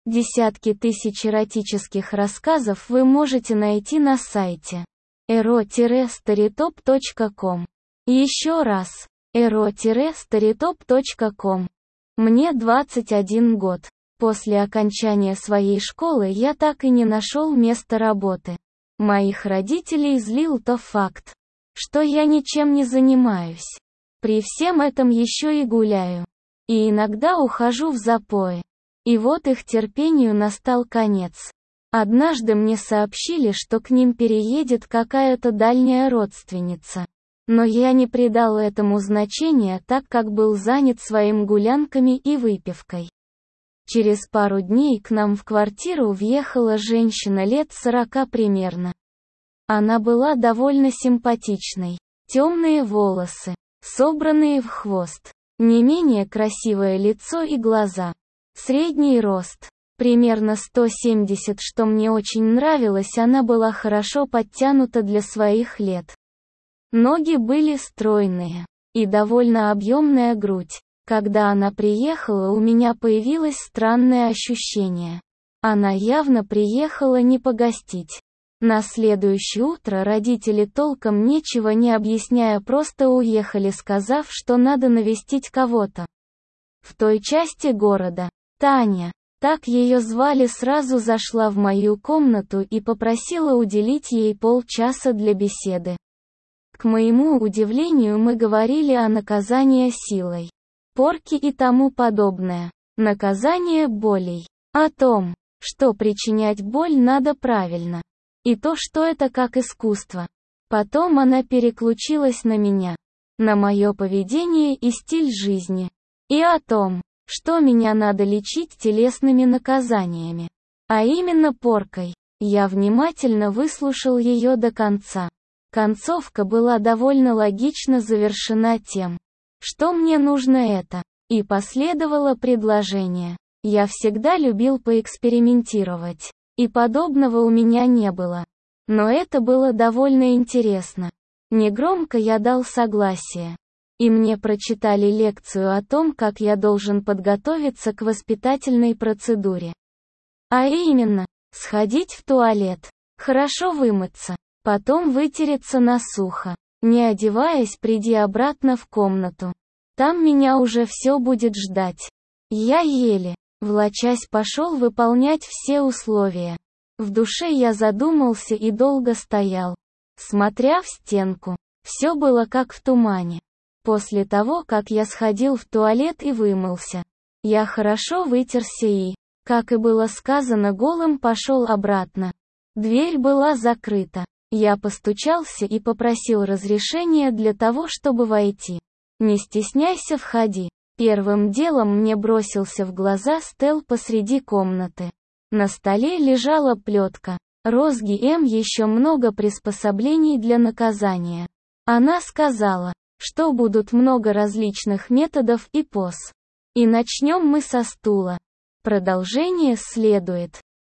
Десятки тысяч эротических рассказов вы можете найти на сайте ero-storytop.com. Еще раз, ero-storytop.com. Мне 21 год. После окончания своей школы я так и не нашел места работы. Моих родителей злил тот факт, что я ничем не занимаюсь. При всем этом еще и гуляю. И иногда ухожу в запои. И вот их терпению настал конец. Однажды мне сообщили, что к ним переедет какая-то дальняя родственница. Но я не придал этому значения, так как был занят своими гулянками и выпивкой. Через пару дней к нам в квартиру въехала женщина лет 40 примерно. Она была довольно симпатичной. Темные волосы, собранные в хвост. Не менее красивое лицо и глаза. Средний рост. Примерно 170, что мне очень нравилось, она была хорошо подтянута для своих лет. Ноги были стройные. И довольно объемная грудь. Когда она приехала, у меня появилось странное ощущение. Она явно приехала не погостить. На следующее утро родители, толком ничего не объясняя, просто уехали, сказав, что надо навестить кого-то в той части города. Таня, так ее звали, сразу зашла в мою комнату и попросила уделить ей полчаса для беседы. К моему удивлению, мы говорили о наказании силой, порки и тому подобное. Наказание болей. О том, что причинять боль надо правильно. И то, что это как искусство. Потом она переключилась на меня. На мое поведение и стиль жизни. И о том, что меня надо лечить телесными наказаниями. А именно поркой. Я внимательно выслушал ее до конца. Концовка была довольно логично завершена тем, что мне нужно это. И последовало предложение. Я всегда любил поэкспериментировать. И подобного у меня не было. Но это было довольно интересно. Негромко я дал согласие. И мне прочитали лекцию о том, как я должен подготовиться к воспитательной процедуре. А именно, сходить в туалет, хорошо вымыться, потом вытереться насухо. Не одеваясь, приди обратно в комнату. Там меня уже все будет ждать. Я еле, влачась, пошел выполнять все условия. В душе я задумался и долго стоял, смотря в стенку. Все было как в тумане. После того, как я сходил в туалет и вымылся, я хорошо вытерся и, как и было сказано, голым пошел обратно. Дверь была закрыта. Я постучался и попросил разрешения для того, чтобы войти. Не стесняйся, входи. Первым делом мне бросился в глаза стел посреди комнаты. На столе лежала плетка. Розги М. Еще много приспособлений для наказания. Она сказала, что будут много различных методов и поз. И начнем мы со стула. Продолжение следует.